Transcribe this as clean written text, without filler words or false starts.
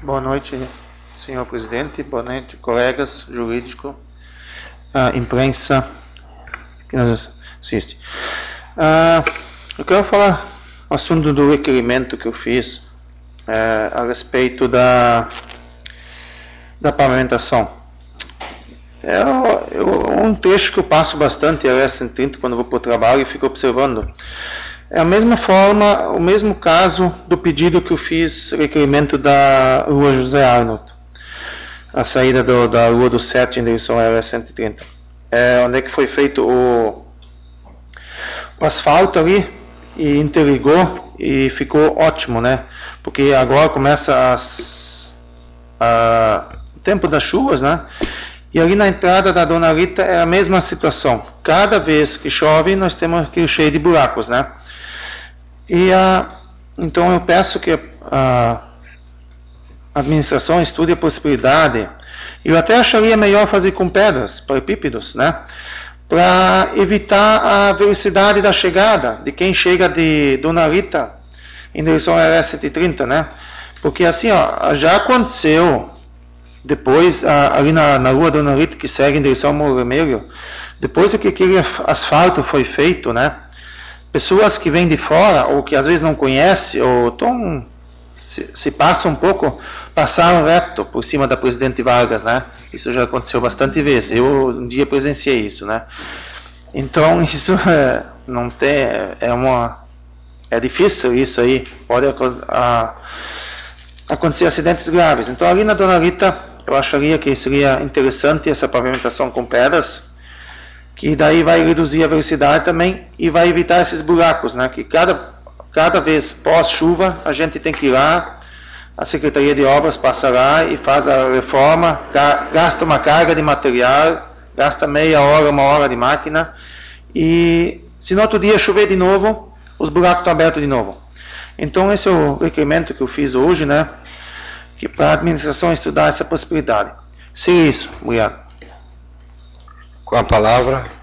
Boa noite, senhor presidente. Boa noite, colegas jurídicos, imprensa que nos assiste. Eu quero falar o assunto do requerimento que eu fiz a respeito da pavimentação. É um trecho que eu passo bastante a S130 quando vou para o trabalho e fico observando. É a mesma forma, o mesmo caso do pedido que eu fiz, requerimento da Rua José Arnold, a saída da Rua do 7 em direção à RS-130. Onde é que foi feito o asfalto ali e interligou e ficou ótimo, né? Porque agora começa o tempo das chuvas, né? E ali na entrada da Dona Rita é a mesma situação. Cada vez que chove nós temos aquilo cheio de buracos, né? Então eu peço que a administração estude a possibilidade. Eu até acharia melhor fazer com pedras, paralelepípedos, né? Para evitar a velocidade da chegada de quem chega de Dona Rita em direção à RS-130, né? Porque assim, já aconteceu depois, ali na Rua Dona Rita, que segue em direção ao Morro Vermelho, depois que aquele asfalto foi feito, né? Pessoas que vêm de fora, ou que às vezes não conhecem, ou se passam um pouco, passaram reto por cima da Presidente Vargas, né? Isso já aconteceu bastante vezes. Eu um dia presenciei isso, né? Então, isso não tem... É difícil isso aí. Pode acontecer acidentes graves. Então, ali na Dona Rita, eu acharia que seria interessante essa pavimentação com pedras, que daí vai reduzir a velocidade também e vai evitar esses buracos, né? Que cada vez pós-chuva a gente tem que ir lá, a Secretaria de Obras passa lá e faz a reforma, gasta uma carga de material, gasta meia hora, uma hora de máquina, e se no outro dia chover de novo, os buracos estão abertos de novo. Então esse é o requerimento que eu fiz hoje, né? Que para a administração estudar essa possibilidade. Seria isso. Obrigado. Com a palavra,